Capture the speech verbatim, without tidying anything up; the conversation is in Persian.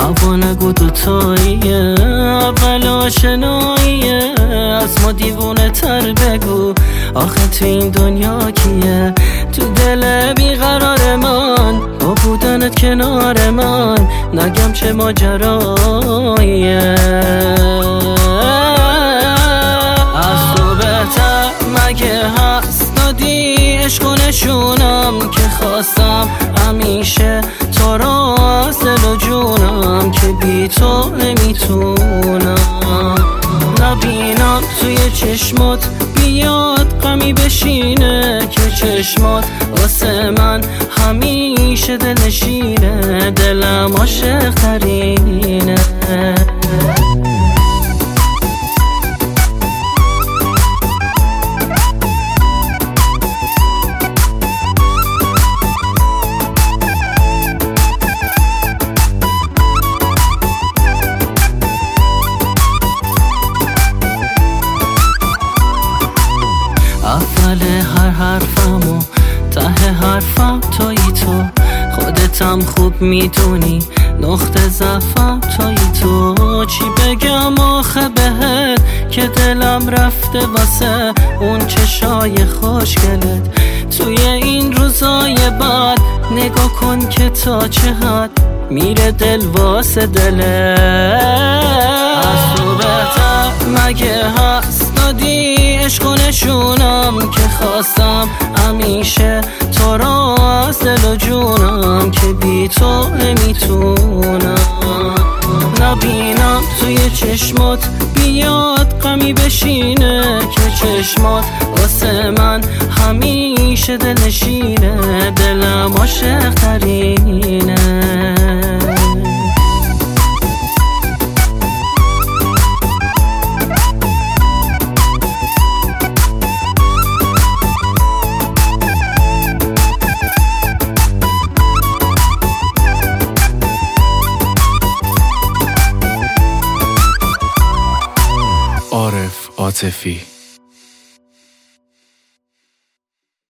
هوا نگو دوتاییه، اول آشناییه، از ما دیوونه تر بگو آخه تو این دنیا کیه؟ تو دل بیقرار من با بودنت کنار من، نگم چه ماجراییه. از تو بهتر مگه هست دادی عشق و نشونم که خواستم همیشه تو را از دل و جونم، که بی تو نمیتونم. نبینم توی چشمات بیاد غمی بشینه، که چشمات واسه من همیشه دلنشینه، دلم عاشق ترینه. اول هر حرفم و ته حرفم تویی تو، خودتم خوب میدونی نقطه ضعفم تویی تو. چی بگم آخه بهت که دلم رفته واسه اون چشای خوشگلت، توی این روزای بعد نگاه کن که تا چه حد میره دل واسه دلت. از تو بهتر مگه هست دادی عشق و نشونم، که خواستم همیشه تو را از دل و جونم، که بی تو نمیتونم. نبینم توی چشمات بیاد غمی بشینه، که چشمات واسه من همیشه دلنشینه، دلم عاشق ترینه. عارف عاطفی.